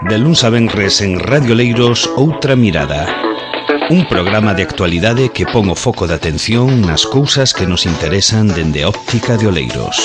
De luns a venres en Radio Leiros, Outra Mirada. Un programa de actualidade que pon o foco de atención nas cousas que nos interesan dende a óptica de Oleiros.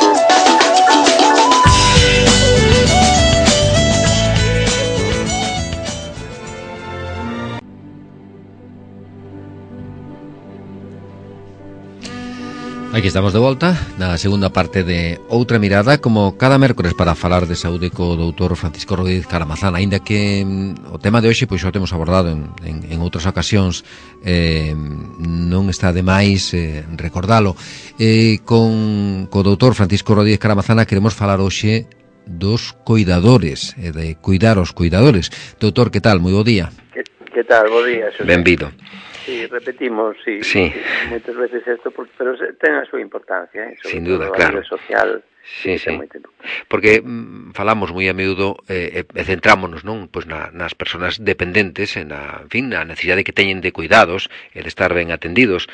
Aquí estamos de volta na segunda parte de Outra Mirada, como cada mércores, para falar de saúde co doutor Francisco Rodríguez Caramazán. Aínda que o tema de hoxe pois xa o temos abordado en outras ocasións, non está de máis recordalo. Co doutor Francisco Rodríguez Caramazán queremos falar hoxe dos coidadores, de cuidar os cuidadores. Doutor, que tal? Moi bo día. Que tal? Bo día, Xosé. Benvido. Sí, repetimos, sí. Moitas veces isto, pero ten a súa importancia, sin duda, claro. A nivel social, sí. Porque falamos moi a miúdo e centrámonos, non, pois nas persoas dependentes, na necesidade que teñen de cuidados e de estar ben atendidos.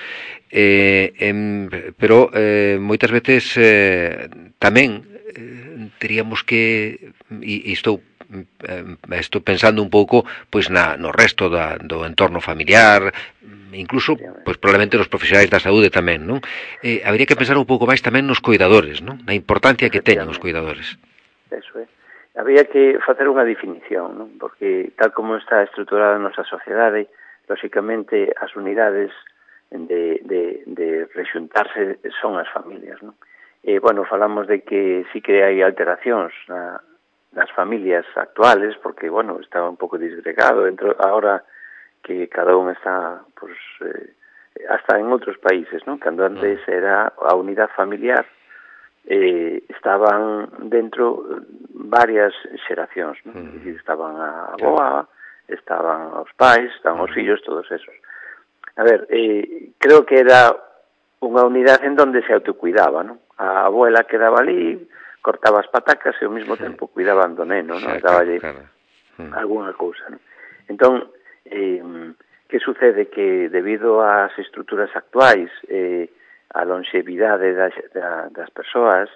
Pero moitas veces tamén teríamos que, e estou pensando un pouco pois no resto do entorno familiar, incluso pois probablemente nos profesionais da saúde tamén, non? Habería que pensar un pouco máis tamén nos coidadores, non? Na importancia que teñen os cuidadores. Eso é. Había que facer unha definición, non? Porque tal como está estruturada a nosa sociedade, lóxicamente as unidades de rexuntarse son as familias, non? Bueno, falamos de que sí que hai alteracións nas familias actuales, porque, bueno, está un pouco disgregado ahora que cada un está, pues, hasta en outros países, ¿no? Cando antes era a unidade familiar, estaban dentro varias xeracións, ¿no? Estaban a avoa, estaban os pais, estaban os fillos, todos esos. A ver, creo que era unha unidade en donde se autocuidaba, ¿no? A abuela quedaba ali, cortaba as patacas e ao mesmo tempo cuidaban do neno, non? Dáballe algunha cousa, non? Entón, que sucede? Que debido ás estruturas actuais, a longevidade das persoas,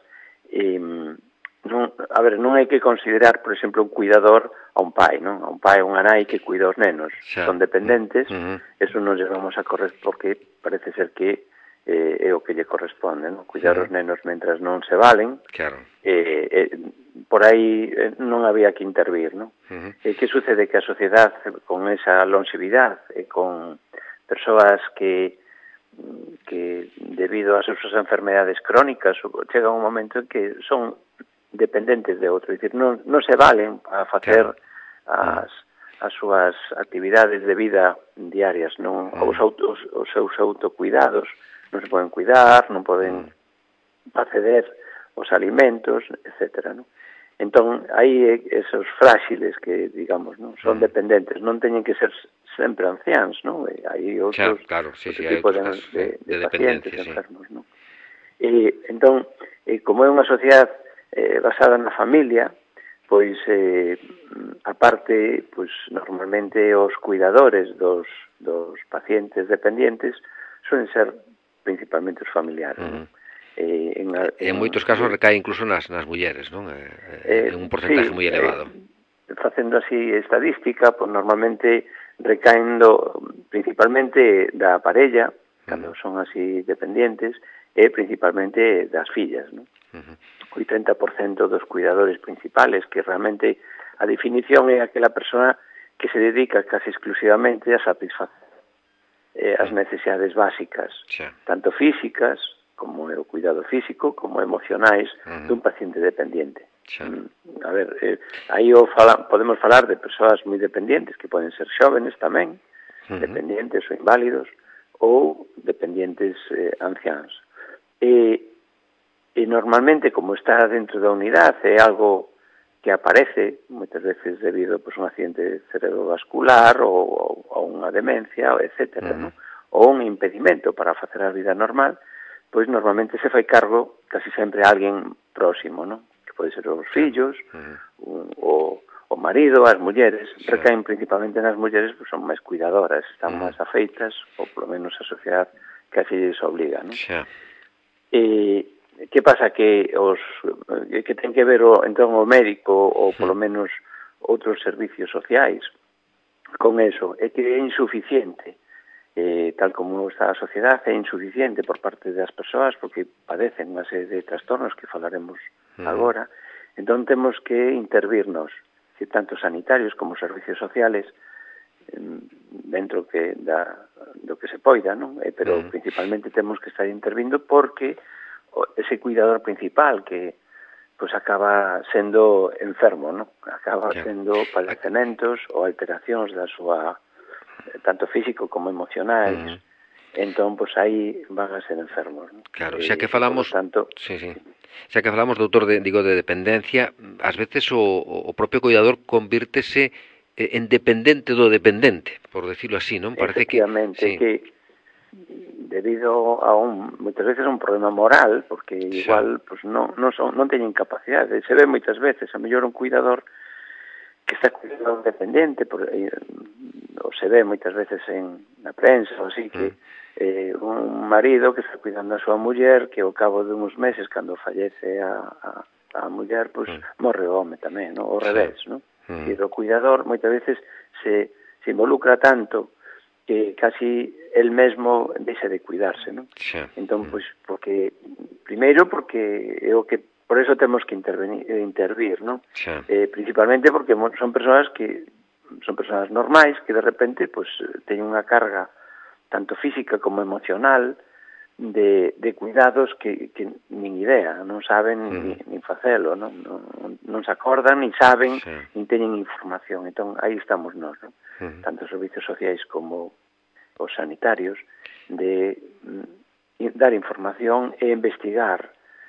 non hai que considerar, por exemplo, un cuidador a un pai, non? A un pai, un nai que cuida os nenos. Son dependentes, eso non lle vamos a correr porque parece ser que é o que lle corresponde, non? Cuidar os nenos mentras non se valen. Claro. Por aí non había que intervir, non? Que sucede? Que a sociedade, con esa longevidade e con persoas que debido ás súas enfermedades crónicas chega un momento en que son dependentes de outro, é dicir, non se valen a facer as súas actividades de vida diarias, non? Os seus autocuidados non se poden cuidar, non poden acceder aos alimentos, etcétera, non? Entón, hai esos frágiles que, digamos, non son dependentes, non teñen que ser sempre anciáns, non? Hai outros tipos de pacientes enfermos, non? Entón, como é unha sociedade basada na familia, pois, aparte, pois, normalmente os cuidadores dos pacientes dependientes suelen ser principalmente os familiares, non? En moitos casos recae incluso nas mulleres, non? En un porcentaje moi elevado. Facendo así estadística, pues normalmente recaendo principalmente da parella, cando son así dependientes, e principalmente das fillas, non? 80% dos cuidadores principales, que realmente a definición é aquela persona que se dedica casi exclusivamente a satisfacer as necesidades básicas, tanto físicas, como é o cuidado físico, como emocionais dun paciente dependiente. A ver, aí podemos falar de persoas moi dependientes, que poden ser xóvenes tamén, dependientes ou inválidos, ou dependientes anciáns. E normalmente, como está dentro da unidade, é algo que aparece moitas veces debido a un accidente cerebrovascular ou a unha demencia, etcétera, non? Ou un impedimento para facer a vida normal, pois normalmente se fai cargo casi sempre a alguén próximo, non? Que pode ser os fillos, o marido, as mulleres, recaen principalmente nas mulleres, pois son máis cuidadoras, están máis afeitas, ou polo menos a sociedade casi lles obliga, non? Que pasa? Que ten que ver entón o médico ou polo menos outros servicios sociais con eso, é que é insuficiente, tal como está a sociedade, é insuficiente por parte das persoas porque padecen unha serie de trastornos que falaremos agora. Entón temos que intervirnos, tanto sanitarios como servicios sociales, dentro do que se poida, non? Pero principalmente temos que estar intervindo porque ese cuidador principal que pues acaba sendo enfermo, non? Acaba sendo padecementos ou alteracións da súa, tanto físico como emocionais, entón, pues aí van a ser enfermos, non? Claro, xa que falamos, tanto, xa que falamos, doutor, de dependencia, ás veces o propio cuidador convírtese en dependente do dependente, por decirlo así, non? Parece que debido a moitas veces un problema moral, porque igual pues non teñen capacidade. Se ve moitas veces, a mellor un cuidador que está cuidando a un dependente, ou se ve moitas veces na prensa, ou así, que un marido que está cuidando a súa muller, que ao cabo de uns meses, cando fallece a muller, pues morre o home tamén, no? O revés, no? E o cuidador moitas veces se involucra tanto que casi el mesmo deixa de cuidarse, non? Entón, pois, primeiro porque é o que por eso temos que intervir, non? Principalmente porque son persoas normais que de repente pois teñen unha carga tanto física como emocional de cuidados que nin idea, non saben nin facelo, non se acordan, nin saben, nin teñen información. Entón, aí estamos nós, non? Tanto os servicios sociais como os sanitarios, de dar información e investigar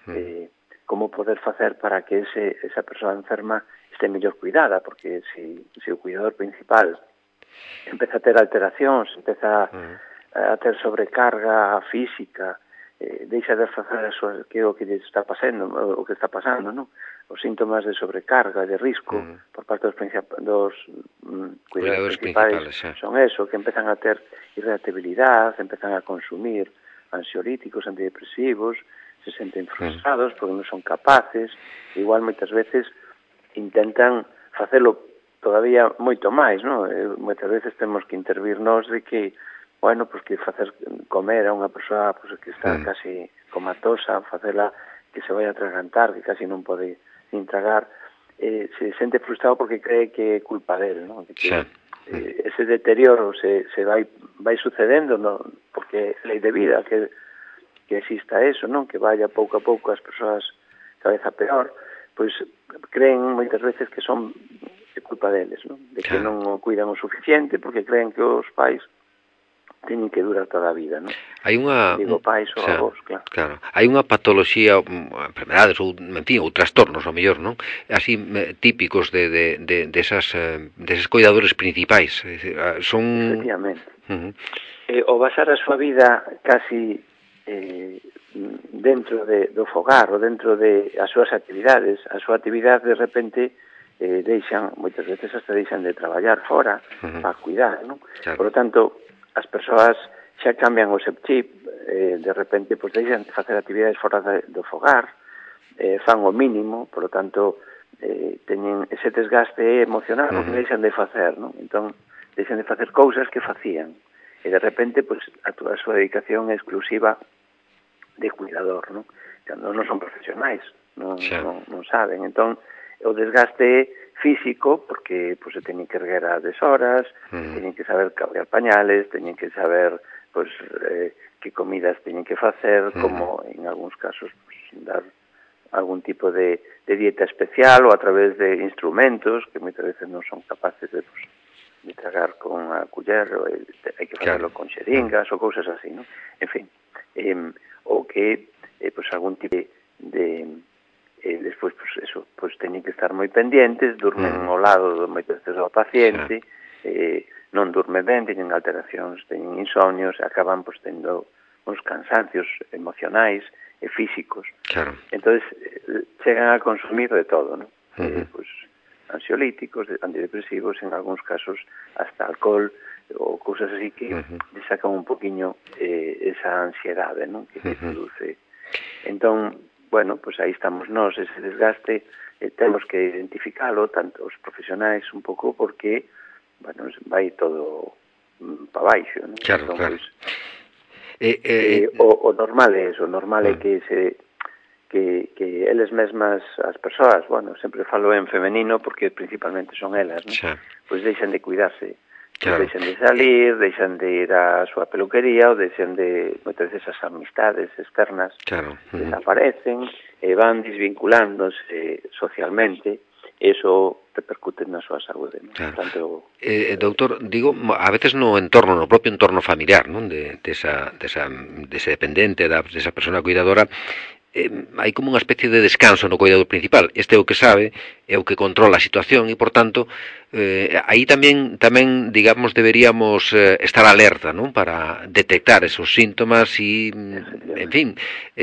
como poder facer para que esa persoa enferma este mellor cuidada, porque se o cuidador principal empeza a ter alteracións, empeza a ter sobrecarga física, deixa de facer que é o que está pasando, non? Os síntomas de sobrecarga, de risco, por parte dos cuidadores principais son eso, que empezan a ter irritabilidade, empezan a consumir ansiolíticos, antidepresivos, se senten frustrados porque non son capaces, igual moitas veces intentan facelo todavía moito máis, non? Moitas veces temos que intervir nós de que, bueno, pues que facer comer a unha persoa pues, que está casi comatosa, facela que se vai a atragantar, que casi non pode nin tragar, se sente frustrado porque cree que é culpa del, non? De que ese deterioro se vai sucedendo, non? Porque é lei de vida que exista eso, non? Que vaya pouco a pouco as persoas cada vez a peor, pois creen moitas veces que son culpa deles, non? De que non o cuidan o suficiente porque creen que os pais teñen que durar toda a vida, non? Hai unha pais ou avós, claro. Hai unha patoloxía, enfermedades ou, en fin, ou trastornos, ao mellor, non? Así típicos desas cuidadores principais. Son efectivamente. O basar a súa vida casi dentro do fogar ou dentro de as súas actividades, a súa actividade de repente moitas veces hasta deixan de traballar fora para cuidar, non? Por lo tanto, as persoas xa cambian o seu chip, de repente pues, deixan de facer actividades fora do fogar, fan o mínimo, por lo tanto teñen ese desgaste emocional porque deixan de facer, non? Entón, deixan de facer cousas que facían e de repente pues, a súa dedicación é exclusiva de cuidador, non? Cando non son profesionais, non saben. Entón, o desgaste físico, porque pues, se teñen que erguer a deshoras, teñen que saber cambiar pañales, teñen que saber pues, que comidas teñen que facer, como en algúns casos pues, dar algún tipo de dieta especial ou a través de instrumentos que moitas veces non son capaces de tragar con a culler, ou hai que facerlo con xeringas ou cousas así, non? En fin, ou que pues, algún tipo de despois, pues, eso, pues, teñen que estar moi pendientes, durmen ao lado moitas veces do paciente, non durme ben, teñen alteracións, teñen insomnios, acaban pues, tendo uns cansancios emocionais e físicos. Entonces, chegan a consumir de todo, non? Pues, ansiolíticos, antidepresivos, en algúns casos hasta alcohol ou cousas así que sacan un poquinho esa ansiedade, non? Que produce. Entón, bueno, pois aí estamos nós, ese desgaste, temos que identificalo, tanto os profesionais un pouco, porque, bueno, vai todo para baixo, non? Claro, Entón, claro. Pois, o normal é eso, o normal é que eles mesmas, as persoas, bueno, sempre falo en femenino porque principalmente son elas, non? Pois deixan de cuidarse, claro. Deixan de salir, deixan de ir á súa peluquería ou deixan de, moitas veces, as amistades externas, claro. Desaparecen e van desvinculándose socialmente, eso repercute na súa saúde, non? Claro. Tanto, doutor, digo, a veces no propio entorno familiar, non? Dese dependente, desa persona cuidadora, hai como unha especie de descanso no cuidado principal. Este é o que sabe, é o que controla a situación e, por tanto, aí tamén, digamos, deberíamos estar alerta, non? Para detectar esos síntomas e, en fin,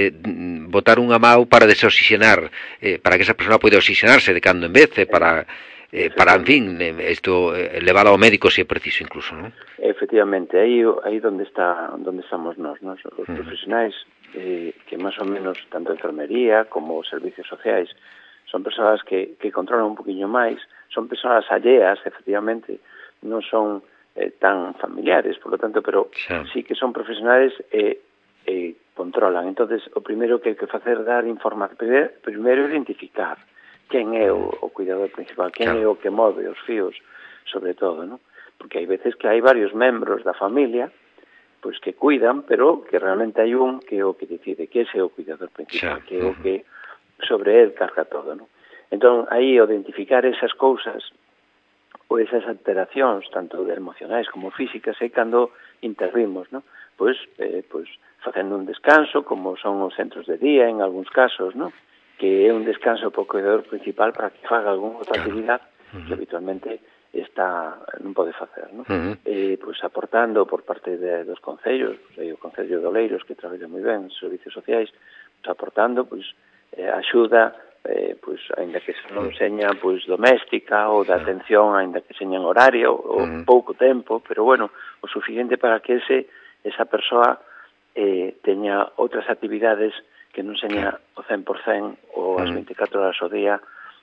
botar unha mau para desoxigenar, para que esa persona poida oxigenarse de cando en vez, para, en fin, isto, leválo ao médico se é preciso incluso, non? Efectivamente, aí onde estamos nós, os profesionais, que máis ou menos tanto a enfermería como os servicios sociais son persoas que controlan un poquinho máis, son persoas alleas, efectivamente, non son tan familiares, por lo tanto, pero sí que son profesionales e controlan. Entonces, o primeiro que hai que facer dar información, primeiro identificar quen é o cuidador principal, quen é o que move os fíos, sobre todo, non? Porque hai veces que hai varios membros da familia pois que cuidan, pero que realmente hai un que é o que decide, que ese é o cuidador principal, que é o que sobre él carga todo, non? Entón, aí, identificar esas cousas ou esas alteracións, tanto emocionais como físicas, é cando intervimos, non? Pois facendo un descanso, como son os centros de día, en algúns casos, non? Que é un descanso para o cuidador principal para que faga algunha outra actividade que habitualmente non pode facer, non? Pois aportando por parte dos concellos, o Concello de Oleiros, que traballa moi ben nos servicios sociais, aportando axuda, aínda que non seña doméstica ou de atención, aínda que seña en horario ou pouco tempo, pero bueno, o suficiente para que esa persoa teña outras actividades que non seña o 100% ou as 24 horas ao día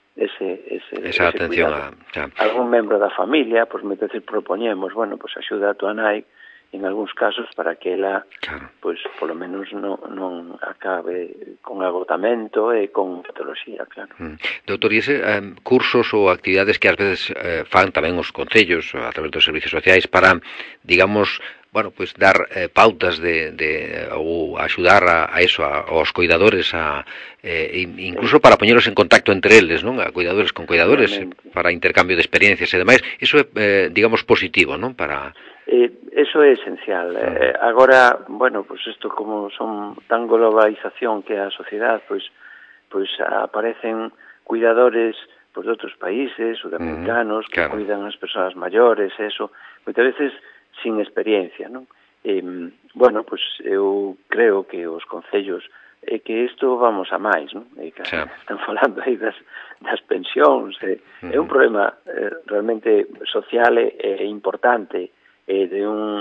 esa atención a algún membro da familia, pois moitas veces propoñemos, axuda a tua nai en algúns casos para que ela, pois, polo menos non acabe con agotamento e con patoloxía, claro. Doutor, e ese cursos ou actividades que ás veces fan tamén os concellos a través dos servicios sociais para, digamos, pues dar pautas ou axudar a eso, aos cuidadores, incluso para poñelos en contacto entre eles, non? A cuidadores con cuidadores, para intercambio de experiencias e demais. Iso é, digamos, positivo, non? Eso é esencial. Agora, pues isto como son tan globalización que a sociedade, pues aparecen cuidadores de outros países, sudamericanos, que cuidan as persoas maiores, eso, moitas veces sin experiencia, non? Pues eu creo que os concellos que isto vamos a máis, non? Están falando aí das pensións, é un problema realmente social e importante, de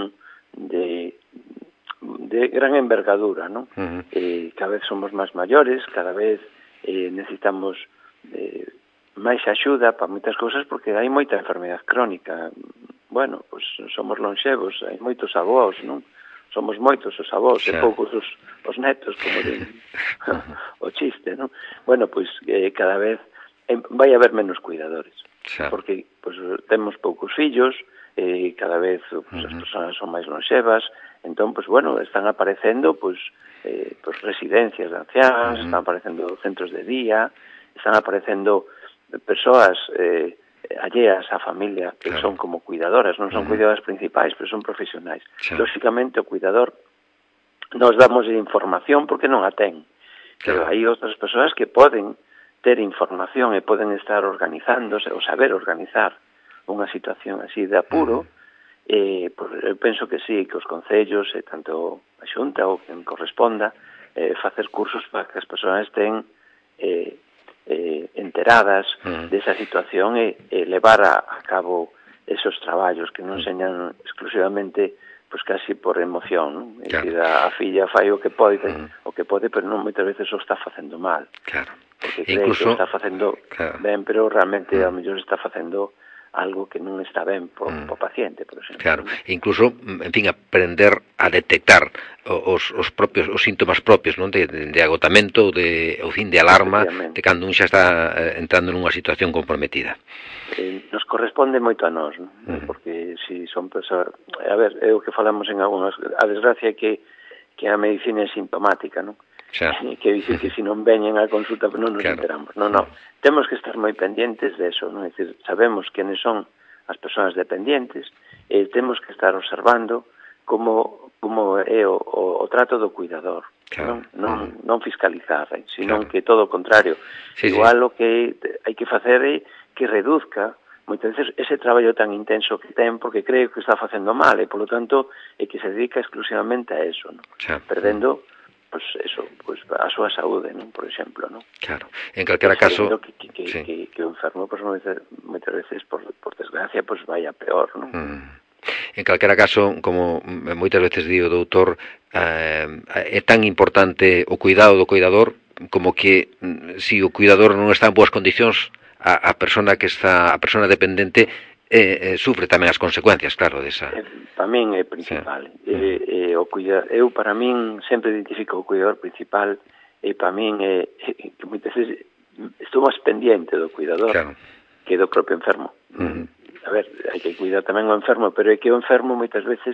gran envergadura, non? Cada vez somos máis maiores, cada vez necesitamos máis axuda para moitas cousas porque hai moita enfermedade crónica. Pues somos lonxevos, hai moitos avós, non? Somos moitos os avós e poucos os netos, como din o chiste, non? Pues cada vez vai haber menos cuidadores, porque temos poucos fillos, cada vez as persoas son máis lonxevas, entón, están aparecendo residencias de anciáns, están aparecendo centros de día, están aparecendo persoas alleas á familia, que son como cuidadoras, non son cuidadoras principais, pero son profesionais. Lóxicamente, o cuidador nos damos información porque non a ten, pero hai outras persoas que poden ter información e poden estar organizándose ou saber organizar unha situación así de apuro. Eu penso que sí, que os concellos e tanto a Xunta ou quen corresponda facer cursos para que as persoas estén enteradas desa situación e levar a cabo esos traballos que non señan exclusivamente casi por emoción, non? A filla fai o que pode, o que pode, pero non moitas veces o está facendo mal. Claro. Porque cree que o está facendo ben, pero realmente a mellor está facendo algo que non está ben po paciente, por exemplo. Claro, incluso, en fin, aprender a detectar os síntomas propios, non, de agotamento, ou fin de alarma, de cando un xa está entrando nunha situación comprometida. Nos corresponde moito a nós, non? Porque si son persoas... A ver, é o que falamos en algunhas... A desgracia é que a medicina é sintomática, non? Que dice que se non veñen á consulta non nos enteramos. Non. Temos que estar moi pendientes de eso, non? É dicir, sabemos quenes son as persoas dependientes e temos que estar observando como é o trato do cuidador. Non fiscalizar, sino que todo o contrario. Igual o que hai que facer é que reduzca moitas veces ese traballo tan intenso que ten porque cree que está facendo mal e, polo tanto, é que se dedica exclusivamente a eso, non? Perdendo a súa saúde, non? Por exemplo, non? Claro, en calquera caso... Que o enfermo, moitas veces, por desgracia, vaya peor, non? En calquera caso, como moitas veces di o doutor, é tan importante o cuidado do cuidador como que, se o cuidador non está en boas condicións, a persona dependente sufre tamén as consecuencias, claro, desa... Para min é principal. Eu, para min, sempre identifico o cuidador principal e para min que moitas veces estou máis pendiente do cuidador que do propio enfermo. A ver, hai que cuidar tamén o enfermo, pero é que o enfermo moitas veces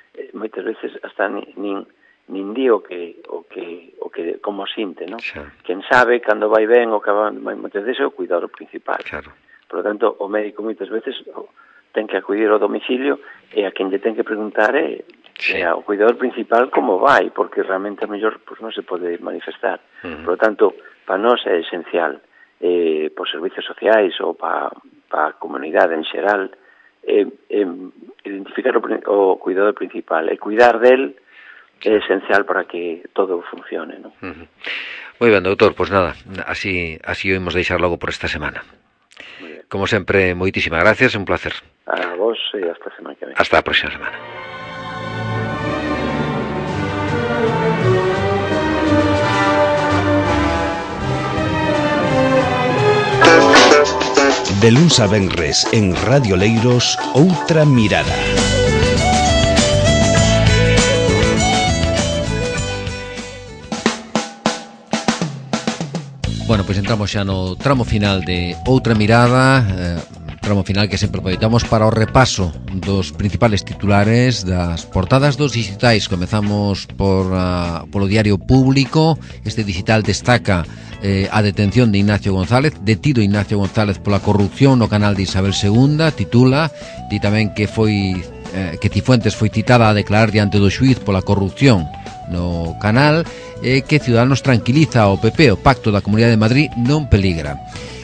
hasta nin di o que como sinte, non? Quen sabe cando vai ben ou que vai moitas veces é o cuidador principal. Por lo tanto, o médico moitas veces ten que acudir ao domicilio e a quen lle ten que preguntar é ao cuidador principal como vai, porque realmente a mellor non se pode manifestar. Por lo tanto, para nós é esencial, por servicios sociais ou para a comunidade en xeral, identificar o cuidador principal e cuidar del é esencial para que todo funcione, non? Moi ben, doutor, pois nada, así o imos deixar logo por esta semana. Como sempre, moitísimas gracias, un placer. A vos e hasta a semana que ven. Hasta a próxima semana. De luns a venres en Radio Leiros, Outra Mirada. Bueno, pois entramos xa no tramo final de Outra Mirada, tramo final que sempre aproveitamos para o repaso dos principales titulares das portadas dos digitais. Comezamos polo Diario Público. Este digital destaca a detención de Ignacio González, detido Ignacio González pola corrupción no canal de Isabel II, titula, di tamén que Cifuentes foi citada a declarar diante do xuíz pola corrupción no canal, que Ciudadanos tranquiliza ao PP, o pacto da Comunidade de Madrid non peligra.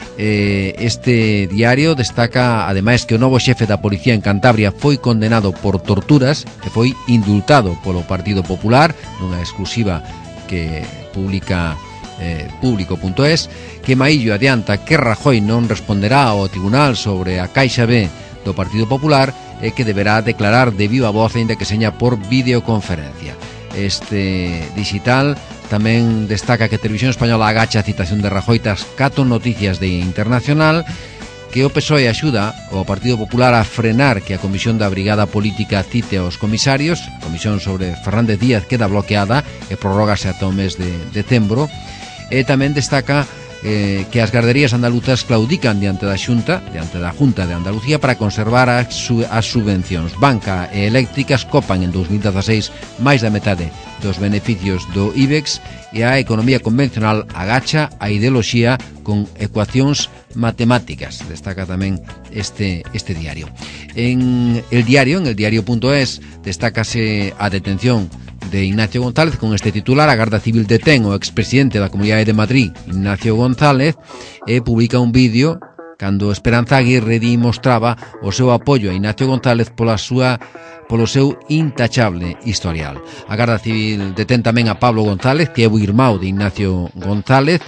Este diario destaca ademais que o novo xefe da policía en Cantabria foi condenado por torturas e foi indultado polo Partido Popular, nunha exclusiva que publica público.es, que Maillo adianta que Rajoy non responderá ao tribunal sobre a Caixa B do Partido Popular e que deberá declarar de viva voz aínda que seña por videoconferencia. Este digital tamén destaca que Televisión Española agacha a citación de Rajoy tras 4 noticias de Internacional, que o PSOE axuda ao Partido Popular a frenar que a Comisión da Brigada Política cite aos comisarios. A comisión sobre Fernández Díaz queda bloqueada e prorrógase ata o mes de decembro. E tamén destaca que as garderías andaluzas claudican diante da Junta de Andalucía para conservar as subvencións. Banca e eléctricas copan en 2016 máis da metade dos beneficios do IBEX e a economía convencional agacha a ideoloxía con ecuacións matemáticas. Destaca tamén este diario. En el diario.es, destácase a detención de Ignacio González con este titular: a Garda Civil detén o expresidente da Comunidade de Madrid, Ignacio González, e publica un vídeo cando Esperanza Aguirre mostraba o seu apoio a Ignacio González polo seu intachable historial. A Garda Civil detén tamén a Pablo González, que é o irmão de Ignacio González,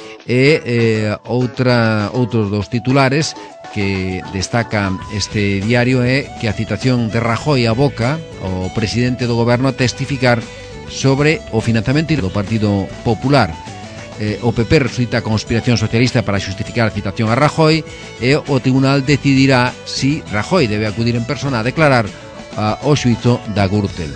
e outros dos titulares que destaca este diario é que a citación de Rajoy aboca o presidente do goberno a testificar sobre o financiamento do Partido Popular. O PP resucita a conspiración socialista para xustificar a citación a Rajoy e o tribunal decidirá si Rajoy debe acudir en persona a declarar o xuízo da Gürtel.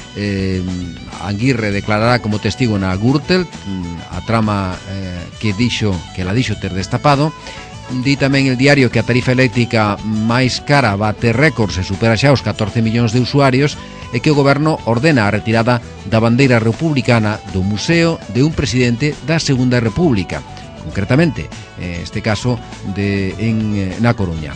Aguirre declarará como testigo na Gürtel a trama que la dixo ter destapado. Di tamén el diario que a tarifa eléctrica máis cara bate récords e supera xa os 14 millóns de usuarios e que o goberno ordena a retirada da bandeira republicana do Museo de un presidente da Segunda República, concretamente, este caso na Coruña.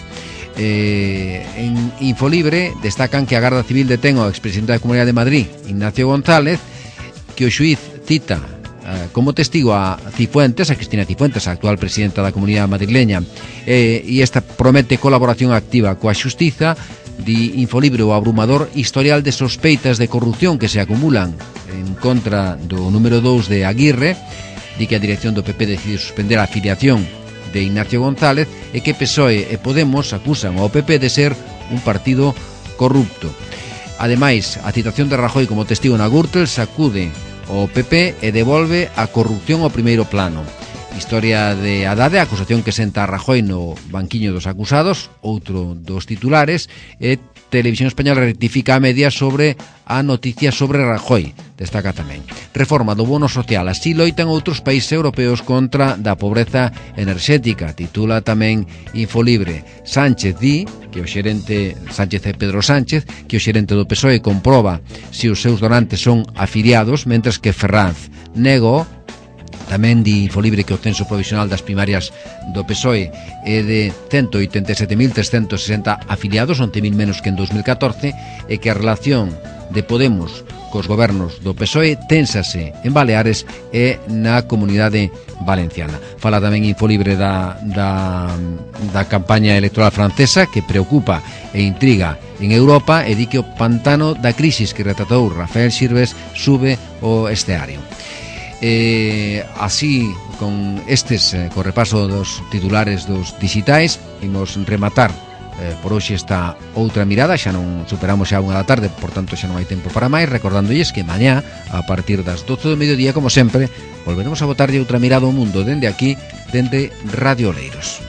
En Infolibre destacan que a Garda Civil detén ao expresidente da Comunidade de Madrid, Ignacio González, que o xuiz cita como testigo a Cifuentes, a Cristina Cifuentes, a actual presidenta da Comunidade madrileña, e esta promete colaboración activa coa xustiza. Di Infolibre o abrumador historial de sospeitas de corrupción que se acumulan en contra do número 2 de Aguirre. Di que a dirección do PP decide suspender a afiliación de Ignacio González e que PSOE e Podemos acusan ao PP de ser un partido corrupto. Ademais, a citación de Rajoy como testigo na Gürtel sacude o PP e devolve a corrupción ao primeiro plano. Historia de Haddad, a acusación que senta a Rajoy no banquiño dos acusados, outro dos titulares, e Televisión Española rectifica a media sobre a noticia sobre Rajoy, destaca tamén. Reforma do bono social, así loitan outros países europeos contra da pobreza enerxética, titula tamén Infolibre. Sánchez di que o xerente, Sánchez e Pedro Sánchez, que o xerente do PSOE comproba se os seus donantes son afiliados, mentres que Ferranz nego. Tamén di Infolibre que o censo provisional das primarias do PSOE é de 187.360 afiliados, 11.000 menos que en 2014, e que a relación de Podemos cos gobernos do PSOE ténsase en Baleares e na Comunidade Valenciana. Fala tamén Infolibre da campaña electoral francesa, que preocupa e intriga en Europa, e di que o pantano da crisis que retratou Rafael Sirves sube o esteario. Así, con estes, co repaso dos titulares dos digitais, imos rematar por hoxe esta outra mirada. Xa non superamos xa 1 da tarde, por tanto xa non hai tempo para máis, recordándolles que mañá, a partir das 12 do mediodía, como sempre, volveremos a botarlle outra mirada ao mundo dende aquí, dende Radio Oleiros.